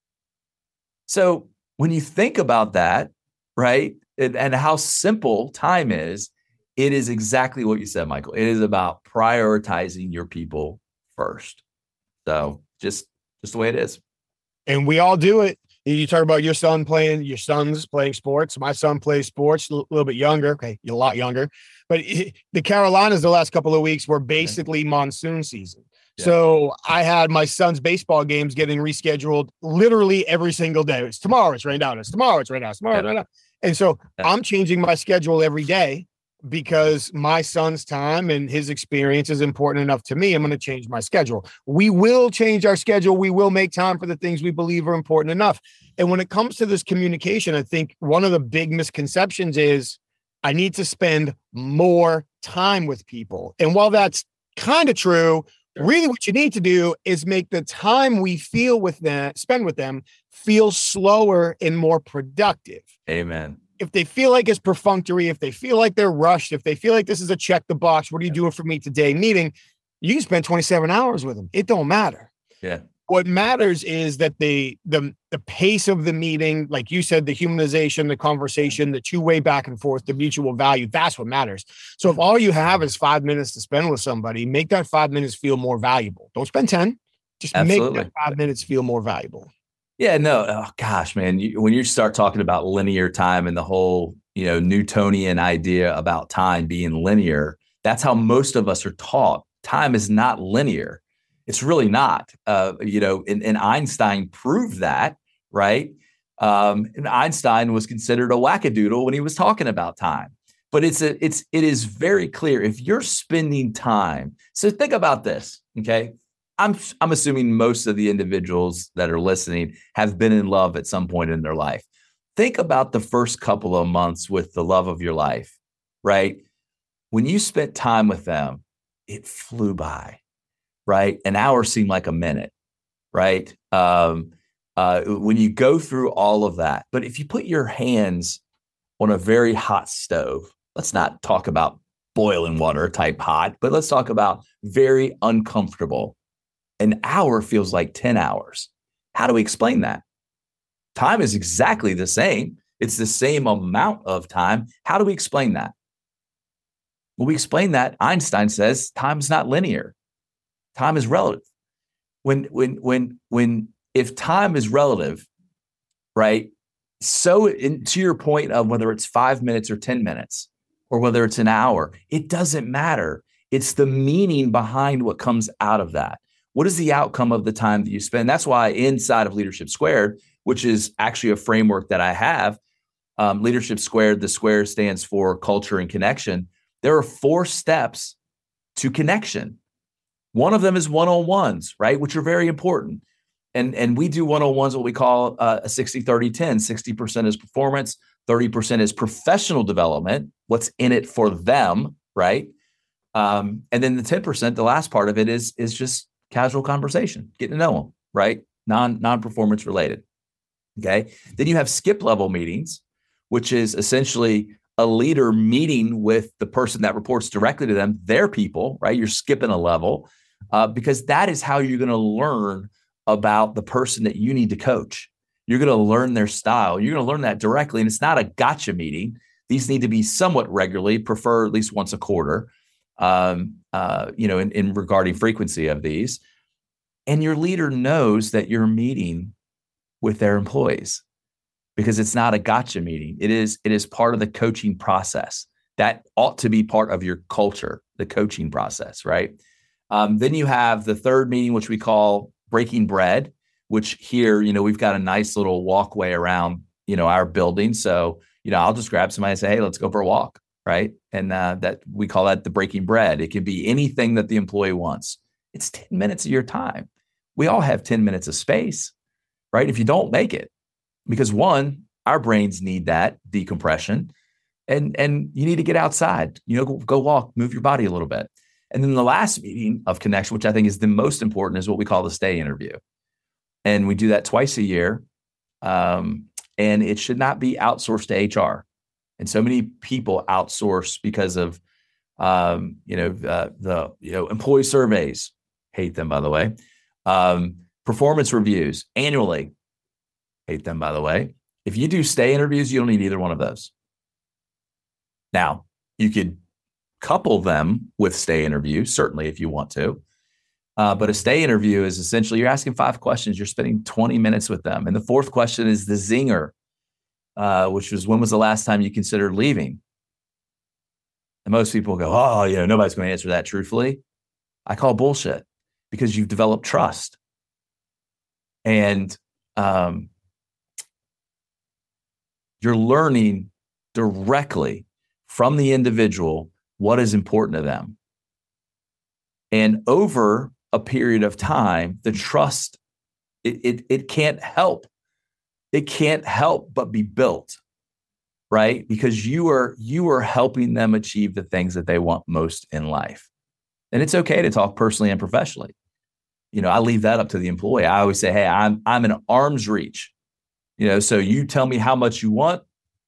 So when you think about that, right, and how simple time is, it is exactly what you said, Michael. It is about prioritizing your people first. So just the way it is. And we all do it. You talk about your son's playing sports. My son plays sports, a little bit younger. Okay, a lot younger. But the Carolinas the last couple of weeks were basically monsoon season. Yeah. So I had my son's baseball games getting rescheduled literally every single day. It's tomorrow, it's rained out. It's tomorrow, it's rained out. It's tomorrow, it's rained out. And so I'm changing my schedule every day because my son's time and his experience is important enough to me. I'm going to change my schedule. We will change our schedule. We will make time for the things we believe are important enough. And when it comes to this communication, I think one of the big misconceptions is I need to spend more time with people. And while that's kind of true, really what you need to do is make the time we spend with them feel slower and more productive. Amen. If they feel like it's perfunctory, if they feel like they're rushed, if they feel like this is a check the box, what are you doing for me today meeting, you can spend 27 hours with them. It don't matter. Yeah. What matters is that the pace of the meeting, like you said, the humanization, the conversation, the two-way back and forth, the mutual value, that's what matters. So if all you have is 5 minutes to spend with somebody, make that 5 minutes feel more valuable. Don't spend 10. Just Absolutely. Make that 5 minutes feel more valuable. Yeah, no. Oh, gosh, man. When you start talking about linear time and the whole, Newtonian idea about time being linear, that's how most of us are taught. Time is not linear. It's really not. And Einstein proved that, right? And Einstein was considered a wackadoodle when he was talking about time. But it is very clear if you're spending time. So think about this, okay? I'm assuming most of the individuals that are listening have been in love at some point in their life. Think about the first couple of months with the love of your life, right? When you spent time with them, it flew by, right? An hour seemed like a minute, right? When you go through all of that, but if you put your hands on a very hot stove, let's not talk about boiling water type hot, but let's talk about very uncomfortable. An hour feels like 10 hours. How do we explain that? Time is exactly the same. It's the same amount of time. How do we explain that? Well, we explain that Einstein says time's not linear. Time is relative. If time is relative, right? So to your point of whether it's 5 minutes or 10 minutes, or whether it's an hour, it doesn't matter. It's the meaning behind what comes out of that. What is the outcome of the time that you spend? That's why inside of Leadership Squared, which is actually a framework that I have, Leadership Squared, the square stands for culture and connection. There are 4 steps to connection. One of them is one-on-ones, right? Which are very important. And we do one-on-ones, what we call a 60-30-10. 60% is performance, 30% is professional development, what's in it for them, right? And then the 10%, the last part of it is just casual conversation, getting to know them, right? Non-performance related. Okay. Then you have skip level meetings, which is essentially a leader meeting with the person that reports directly to them, their people, right? You're skipping a level because that is how you're going to learn about the person that you need to coach. You're going to learn their style. You're going to learn that directly. And it's not a gotcha meeting. These need to be somewhat regularly, prefer at least once a quarter. In regarding frequency of these, and your leader knows that you're meeting with their employees because it's not a gotcha meeting. It is part of the coaching process. That ought to be part of your culture, the coaching process, right? Then you have the third meeting, which we call breaking bread, which here, we've got a nice little walkway around, our building. So, I'll just grab somebody and say, hey, let's go for a walk. Right. And that we call that the breaking bread. It can be anything that the employee wants. It's 10 minutes of your time. We all have 10 minutes of space, right? If you don't make it, because one, our brains need that decompression and you need to get outside, go walk, move your body a little bit. And then the last meeting of connection, which I think is the most important, is what we call the stay interview. And we do that twice a year. And it should not be outsourced to HR. And so many people outsource because of, employee surveys. Hate them, by the way. Performance reviews annually. Hate them, by the way. If you do stay interviews, you don't need either one of those. Now, you could couple them with stay interviews, certainly if you want to. But a stay interview is essentially you're asking 5 questions. You're spending 20 minutes with them. And the 4th question is the zinger, which was, when was the last time you considered leaving? And most people go, nobody's going to answer that truthfully. I call bullshit, because you've developed trust. And you're learning directly from the individual what is important to them. And over a period of time, the trust, it can't help. It can't help but be built, right? Because you are helping them achieve the things that they want most in life. And it's okay to talk personally and professionally. I leave that up to the employee. I always say, hey, I'm an arm's reach. So you tell me how much you want,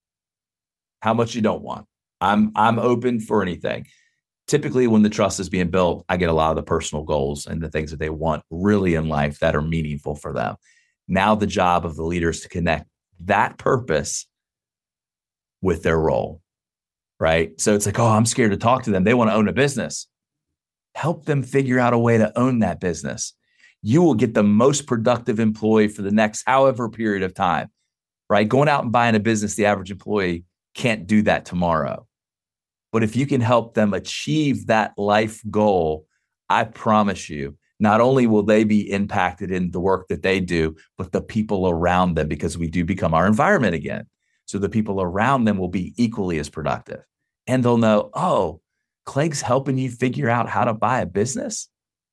how much you don't want. I'm open for anything. Typically, when the trust is being built, I get a lot of the personal goals and the things that they want really in life that are meaningful for them. Now the job of the leader is to connect that purpose with their role, right? So it's like, I'm scared to talk to them. They want to own a business. Help them figure out a way to own that business. You will get the most productive employee for the next however period of time, right? Going out and buying a business, the average employee can't do that tomorrow. But if you can help them achieve that life goal, I promise you, not only will they be impacted in the work that they do, but the people around them, because we do become our environment again. So the people around them will be equally as productive. And they'll know, Clegg's helping you figure out how to buy a business.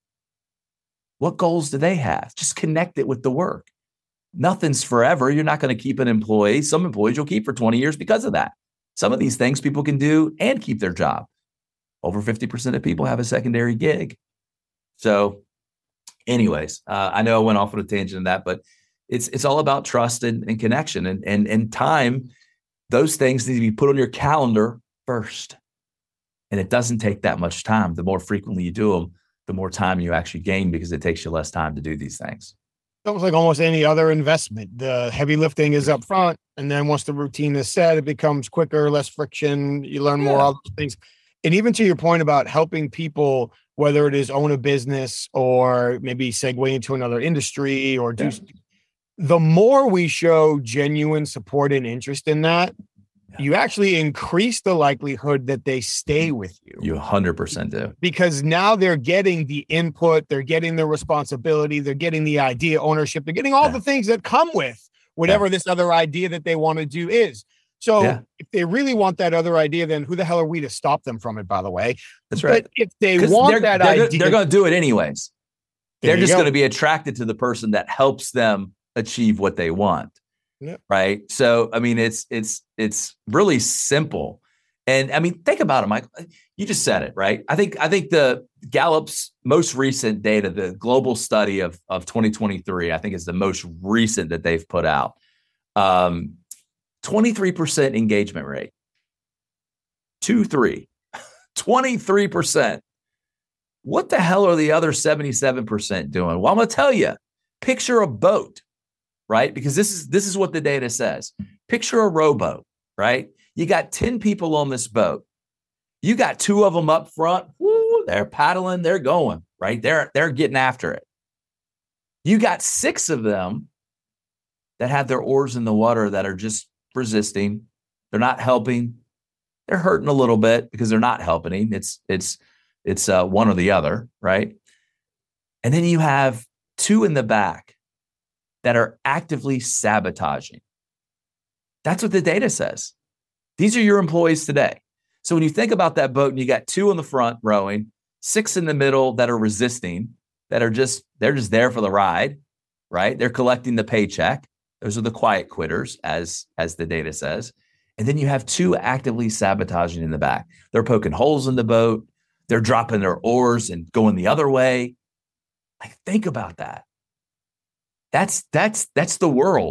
What goals do they have? Just connect it with the work. Nothing's forever. You're not going to keep an employee. Some employees you'll keep for 20 years because of that. Some of these things people can do and keep their job. Over 50% of people have a secondary gig. So anyways, I know I went off on a tangent on that, but it's all about trust and connection and time. Those things need to be put on your calendar first. And it doesn't take that much time. The more frequently you do them, the more time you actually gain, because it takes you less time to do these things. Almost like almost any other investment. The heavy lifting is up front, and then once the routine is set, it becomes quicker, less friction. You learn more of those things. And even to your point about helping people, whether it is own a business or maybe segue into another industry or do, the more we show genuine support and interest in that, you actually increase the likelihood that they stay with you. You 100% do. Because now they're getting the input, they're getting the responsibility, they're getting the idea ownership, they're getting all the things that come with whatever this other idea that they want to do is. So if they really want that other idea, then who the hell are we to stop them from it, by the way? That's right. But if they want that idea, they're going to do it anyways. They're just going to be attracted to the person that helps them achieve what they want. Yep. Right. So, I mean, it's really simple. And I mean, think about it, Mike. You just said it, right? I think the Gallup's most recent data, the global study of 2023, I think is the most recent that they've put out. 23% engagement rate. 23%. What the hell are the other 77% doing? Well, I'm going to tell you, picture a boat. Right? Because this is what the data says. Picture a rowboat, right? You got 10 people on this boat. You got 2 of them up front. Woo, they're paddling, they're going, right? They're getting after it. You got 6 of them that have their oars in the water that are just resisting. They're not helping. They're hurting a little bit because they're not helping. It's one or the other, right? And then you have 2 in the back that are actively sabotaging. That's what the data says. These are your employees today. So when you think about that boat and you got 2 in the front rowing, 6 in the middle that are resisting, they're just there for the ride, right? They're collecting the paycheck. Those are the quiet quitters, as the data says. And then you have 2 actively sabotaging in the back. They're poking holes in the boat. They're dropping their oars and going the other way. Like, think about that. That's the world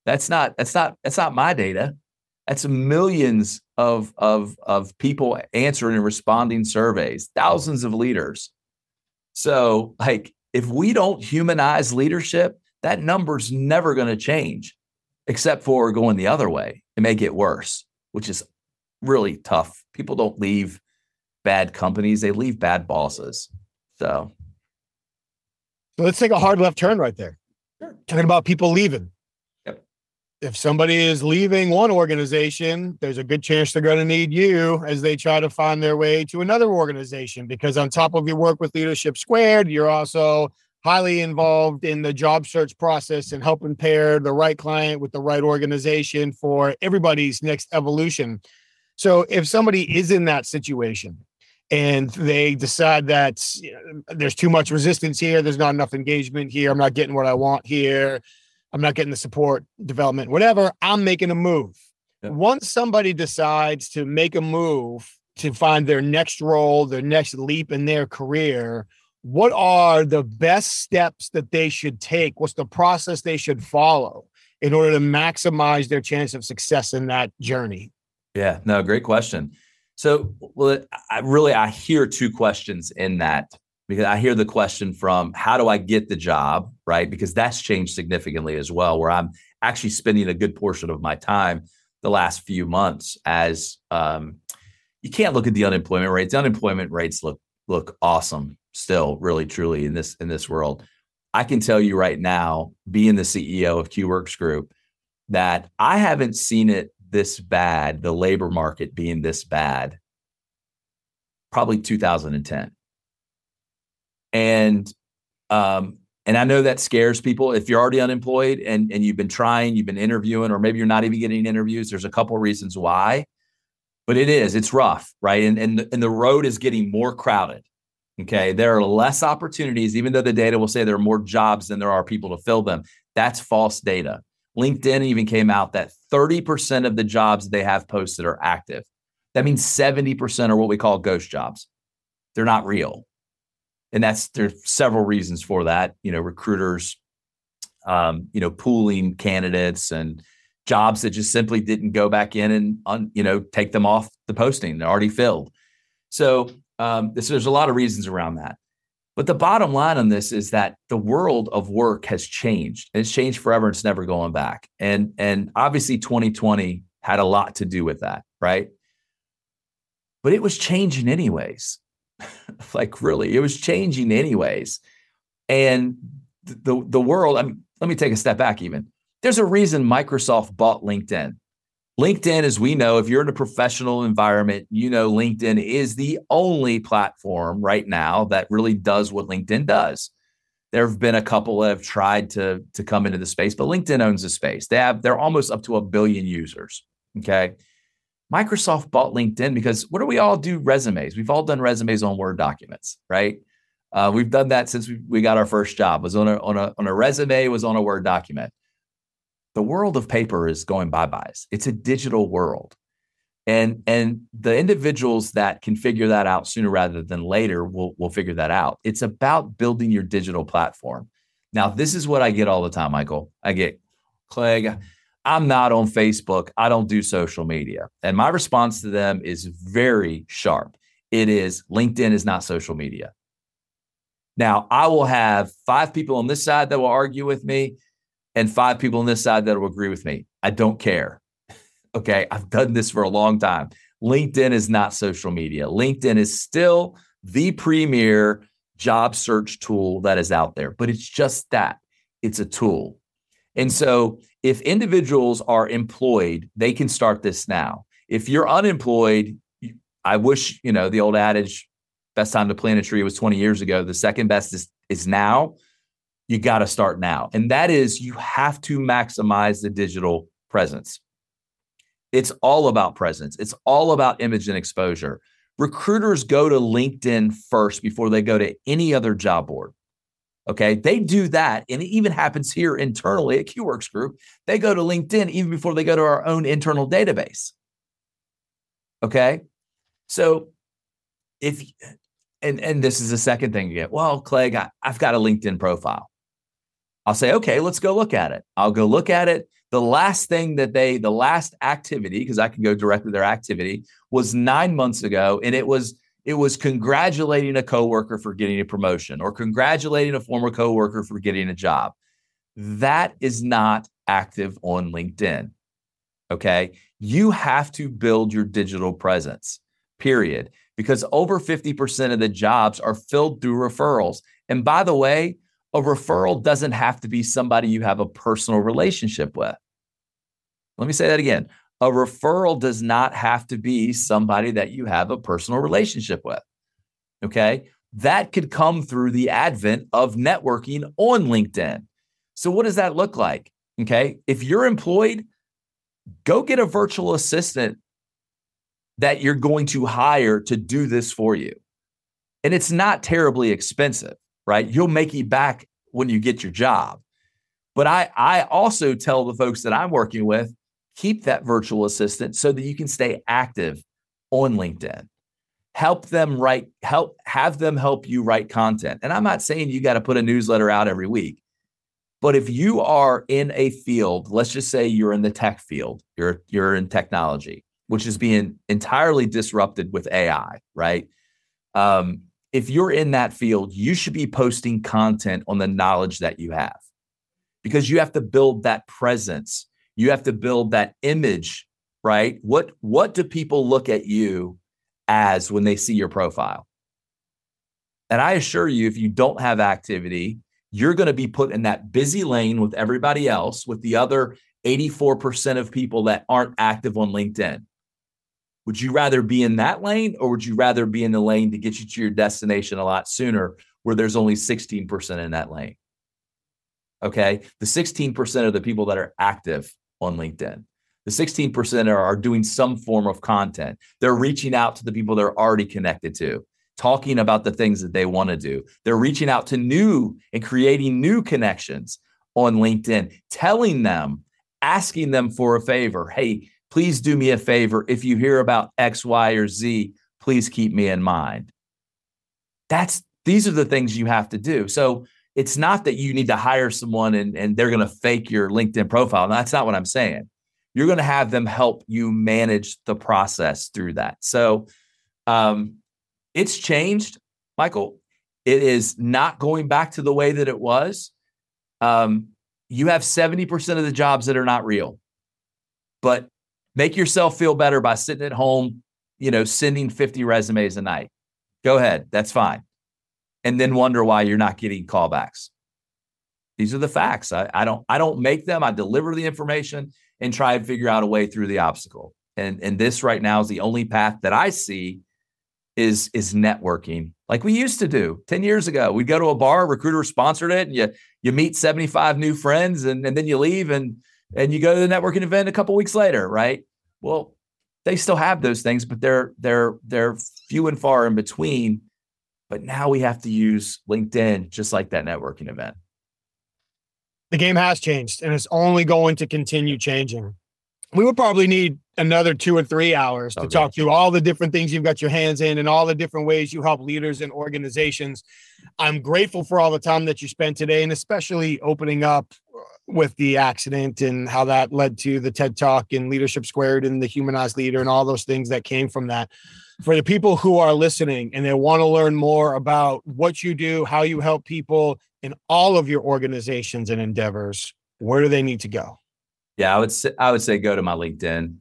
That's not my data. That's millions of people answering and responding surveys, thousands of leaders. So, like, if we don't humanize leadership, that number's never going to change, except for going the other way. It may get worse, which is really tough. People don't leave bad companies; they leave bad bosses. So let's take a hard left turn right there. Sure. Talking about people leaving. If somebody is leaving one organization, there's a good chance they're going to need you as they try to find their way to another organization, because on top of your work with Leadership Squared, you're also highly involved in the job search process and helping pair the right client with the right organization for everybody's next evolution. So if somebody is in that situation and they decide that there's too much resistance here, there's not enough engagement here, I'm not getting what I want here, I'm not getting the support, development, whatever, I'm making a move. Yeah. Once somebody decides to make a move to find their next role, their next leap in their career, what are the best steps that they should take? What's the process they should follow in order to maximize their chance of success in that journey? Yeah, no, great question. So, well, I hear two questions in that, because I hear the question from, how do I get the job, right? Because that's changed significantly as well, where I'm actually spending a good portion of my time the last few months as you can't look at the unemployment rates. The unemployment rates look awesome still, really, truly in this world. I can tell you right now, being the CEO of QWorks Group, that I haven't seen it this bad, the labor market being this bad, probably 2010. And I know that scares people. If you're already unemployed and you've been trying, you've been interviewing, or maybe you're not even getting interviews, there's a couple of reasons why. But it's rough, right? And the road is getting more crowded. Okay. There are less opportunities, even though the data will say there are more jobs than there are people to fill them. That's false data. LinkedIn even came out that 30% of the jobs they have posted are active. That means 70% are what we call ghost jobs. They're not real. And there's several reasons for that. Recruiters, pooling candidates and jobs that just simply didn't go back in and, take them off the posting. They're already filled. So there's a lot of reasons around that. But the bottom line on this is that the world of work has changed. It's changed forever. It's never going back. And obviously 2020 had a lot to do with that, right? But it was changing anyways. Like, really, it was changing anyways. And the world, let me take a step back even. There's a reason Microsoft bought LinkedIn. LinkedIn, as we know, if you're in a professional environment, LinkedIn is the only platform right now that really does what LinkedIn does. There have been a couple that have tried to come into the space, but LinkedIn owns the space. They're almost up to 1 billion users. Okay. Microsoft bought LinkedIn because what do we all do? Resumes. We've all done resumes on Word documents, right? We've done that since we got our first job. Was on a resume, was on a Word document. The world of paper is going bye-byes. It's a digital world. And the individuals that can figure that out sooner rather than later will figure that out. It's about building your digital platform. Now, this is what I get all the time, Michael. I get, Clegg, I'm not on Facebook. I don't do social media. And my response to them is very sharp. It is, LinkedIn is not social media. Now, I will have 5 people on this side that will argue with me and 5 people on this side that will agree with me. I don't care. Okay, I've done this for a long time. LinkedIn is not social media. LinkedIn is still the premier job search tool that is out there, but it's just that. It's a tool. And so if individuals are employed, they can start this now. If you're unemployed, I wish, the old adage, best time to plant a tree was 20 years ago. The second best is now. You got to start now. And that is, you have to maximize the digital presence. It's all about presence. It's all about image and exposure. Recruiters go to LinkedIn first before they go to any other job board. Okay, they do that. And it even happens here internally at QWorks Group. They go to LinkedIn even before they go to our own internal database. Okay, so and this is the second thing you get. Well, Clegg, I've got a LinkedIn profile. I'll say, okay, let's go look at it. I'll go look at it. The last activity, because I can go directly to their activity, was 9 months ago. And it was congratulating a coworker for getting a promotion or congratulating a former coworker for getting a job. That is not active on LinkedIn. Okay. You have to build your digital presence, period. Because over 50% of the jobs are filled through referrals. And by the way, a referral doesn't have to be somebody you have a personal relationship with. Let me say that again. A referral does not have to be somebody that you have a personal relationship with. Okay. That could come through the advent of networking on LinkedIn. So what does that look like? Okay. If you're employed, go get a virtual assistant that you're going to hire to do this for you. And it's not terribly expensive, right? You'll make it back when you get your job. But I also tell the folks that I'm working with, keep that virtual assistant so that you can stay active on LinkedIn. Have them help you write content. And I'm not saying you got to put a newsletter out every week. But if you are in a field, let's just say you're in the tech field, you're in technology, which is being entirely disrupted with AI, right? If you're in that field, you should be posting content on the knowledge that you have, because you have to build that presence. You have to build that image, right? What do people look at you as when they see your profile? And I assure you, if you don't have activity, you're going to be put in that busy lane with everybody else, with the other 84% of people that aren't active on LinkedIn. Would you rather be in that lane, or would you rather be in the lane to get you to your destination a lot sooner, where there's only 16% in that lane? Okay. The 16% of the people that are active on LinkedIn, the 16% are doing some form of content. They're reaching out to the people they're already connected to, talking about the things that they want to do. They're reaching out to new and creating new connections on LinkedIn, telling them, asking them for a favor. Hey, please do me a favor. If you hear about X, Y, or Z, please keep me in mind. These are the things you have to do. So it's not that you need to hire someone and they're going to fake your LinkedIn profile. That's not what I'm saying. You're going to have them help you manage the process through that. So it's changed, Michael. It is not going back to the way that it was. You have 70% of the jobs that are not real, but make yourself feel better by sitting at home, sending 50 resumes a night. Go ahead. That's fine. And then wonder why you're not getting callbacks. These are the facts. I don't make them. I deliver the information and try and figure out a way through the obstacle. And this right now is the only path that I see is networking like we used to do 10 years ago. We'd go to a bar, recruiter sponsored it, and you meet 75 new friends, and then you leave and you go to the networking event a couple of weeks later, right? Well, they still have those things, but they're few and far in between. But now we have to use LinkedIn just like that networking event. The game has changed, and it's only going to continue changing. We would probably need another 2 or 3 hours to talk through all the different things you've got your hands in and all the different ways you help leaders and organizations. I'm grateful for all the time that you spent today, and especially opening up with the accident and how that led to the TED Talk and Leadership Squared and the Humanized Leader and all those things that came from that. For the people who are listening and they want to learn more about what you do, how you help people in all of your organizations and endeavors, where do they need to go? Yeah, I would say go to my LinkedIn.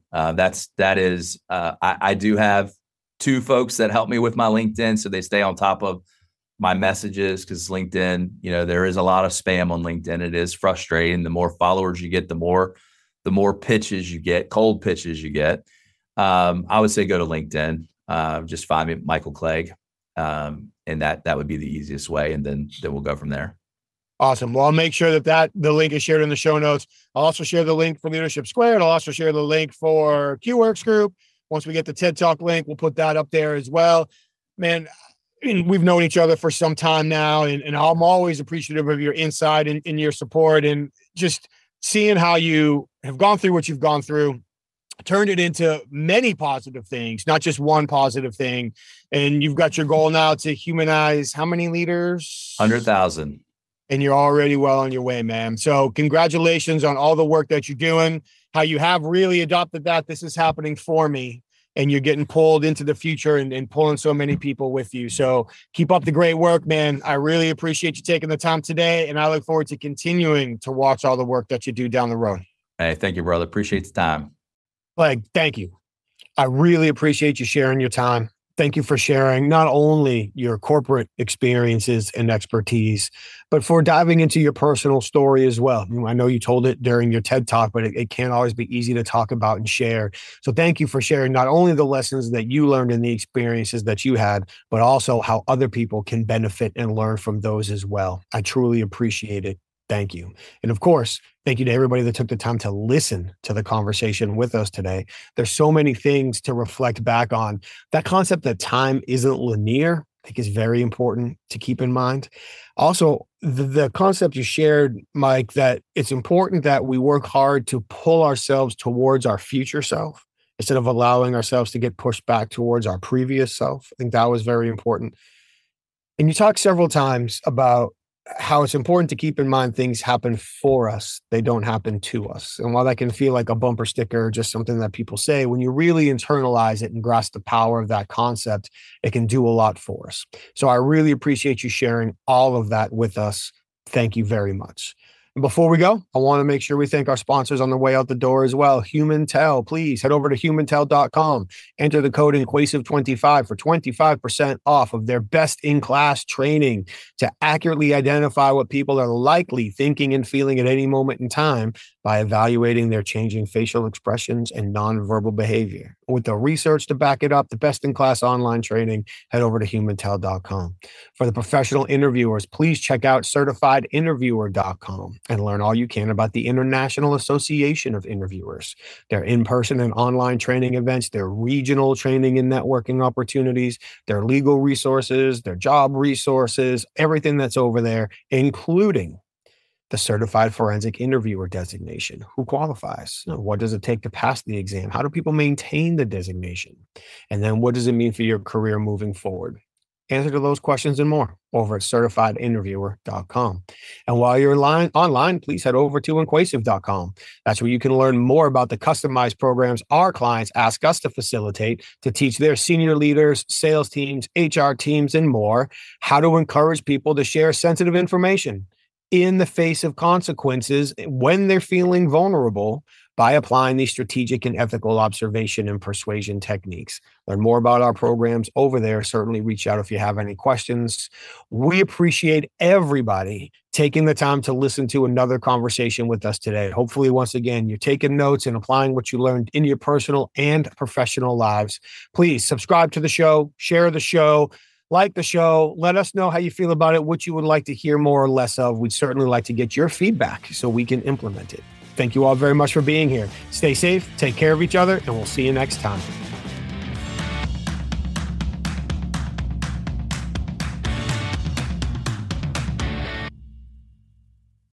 I do have 2 folks that help me with my LinkedIn, so they stay on top of my messages, because LinkedIn, there is a lot of spam on LinkedIn. It is frustrating. The more followers you get, the more pitches you get, cold pitches you get. I would say go to LinkedIn. Just find me, Michael Clegg, and that would be the easiest way, and then we'll go from there. Awesome. Well, I'll make sure that the link is shared in the show notes. I'll also share the link for Leadership Squared. I'll also share the link for QWorks Group. Once we get the TED Talk link, we'll put that up there as well. Man, we've known each other for some time now, and I'm always appreciative of your insight and your support, and just seeing how you have gone through what you've gone through, turned it into many positive things, not just one positive thing. And you've got your goal now to humanize how many leaders? 100,000. and you're already well on your way, man. So congratulations on all the work that you're doing, how you have really adopted that. This is happening for me, and you're getting pulled into the future and pulling so many people with you. So keep up the great work, man. I really appreciate you taking the time today, and I look forward to continuing to watch all the work that you do down the road. Hey, thank you, brother. Appreciate the time. Thank you. I really appreciate you sharing your time. Thank you for sharing not only your corporate experiences and expertise, but for diving into your personal story as well. I know you told it during your TED Talk, but it can't always be easy to talk about and share. So thank you for sharing not only the lessons that you learned and the experiences that you had, but also how other people can benefit and learn from those as well. I truly appreciate it. Thank you. And of course, thank you to everybody that took the time to listen to the conversation with us today. There's so many things to reflect back on. That concept that time isn't linear, I think, is very important to keep in mind. Also, the concept you shared, Mike, that it's important that we work hard to pull ourselves towards our future self instead of allowing ourselves to get pushed back towards our previous self. I think that was very important. And you talked several times about how it's important to keep in mind things happen for us. They don't happen to us. And while that can feel like a bumper sticker, just something that people say, when you really internalize it and grasp the power of that concept, it can do a lot for us. So I really appreciate you sharing all of that with us. Thank you very much. And before we go, I want to make sure we thank our sponsors on the way out the door as well. HumanTel, please head over to humantel.com. Enter the code Inquasive25 for 25% off of their best-in-class training to accurately identify what people are likely thinking and feeling at any moment in time by evaluating their changing facial expressions and nonverbal behavior. With the research to back it up, the best-in-class online training, head over to humantel.com. For the professional interviewers, please check out certifiedinterviewer.com and learn all you can about the International Association of Interviewers, their in-person and online training events, their regional training and networking opportunities, their legal resources, their job resources, everything that's over there, including the Certified Forensic Interviewer designation. Who qualifies? What does it take to pass the exam? How do people maintain the designation? And then what does it mean for your career moving forward? Answer to those questions and more over at certifiedinterviewer.com. And while you're online, please head over to Inquasive.com. That's where you can learn more about the customized programs our clients ask us to facilitate to teach their senior leaders, sales teams, HR teams, and more how to encourage people to share sensitive information in the face of consequences when they're feeling vulnerable by applying these strategic and ethical observation and persuasion techniques. Learn more about our programs over there. Certainly reach out if you have any questions. We appreciate everybody taking the time to listen to another conversation with us today. Hopefully, once again, you're taking notes and applying what you learned in your personal and professional lives. Please subscribe to the show, share the show, like the show. Let us know how you feel about it, what you would like to hear more or less of. We'd certainly like to get your feedback so we can implement it. Thank you all very much for being here. Stay safe, take care of each other, and we'll see you next time.